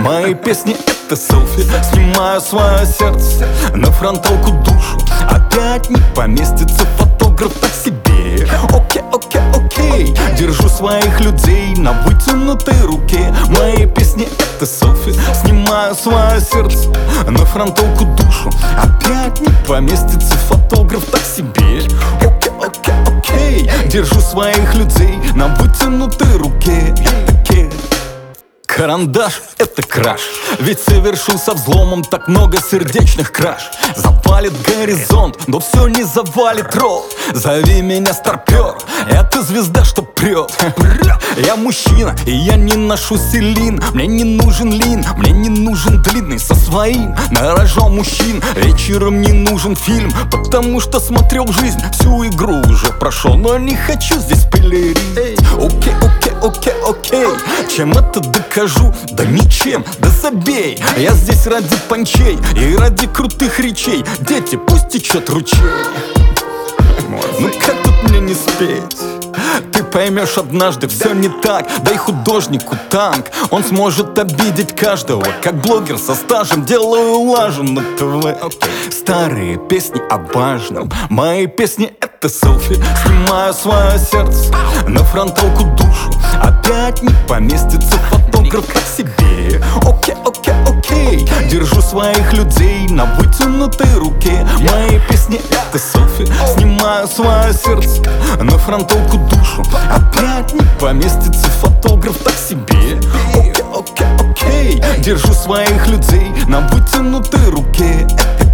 Мои песни — это селфи. Снимаю свое сердце на фронталку душу. Опять не поместится фотограф, так себе. Окей, окей, окей. Держу своих людей на вытянутой руке. Мои песни — это селфи. Снимаю свое сердце на фронталку душу. Опять не поместится фотограф, так себе. Окей, окей, окей. Держу своих людей на вытянутой руке. Карандаш — это краш, ведь совершил со взломом так много сердечных краж. Запалит горизонт, но все не завалит рот. Зови меня старпер, это звезда, что прет. Я мужчина, и я не ношу селин. Мне не нужен лин, мне не нужен длинный со своим. На рожон мужчин вечером не нужен фильм, потому что смотрел жизнь, всю игру уже прошел. Но не хочу здесь пелерин. Окей, окей, окей, окей. Чем это докажу? Да ничем, да забей. Я здесь ради панчей и ради крутых речей. Дети, пусть течет ручей. Ну как тут мне не спеть? Ты поймешь однажды, все не так. Дай художнику танк, он сможет обидеть каждого. Как блогер со стажем делаю лажу на ТВ. Старые песни о важном, мои песни — это селфи. Снимаю свое сердце на фронталку душу. Опять не поместится фотограф, как себе. Окей, окей, окей. Держу своих людей на вытянутой руке. Мои песни — это селфи. Снимаю свое сердце на фронталку душу. Опять не поместится фотограф, так себе. Окей, окей, окей. Держу своих людей на вытянутой руке.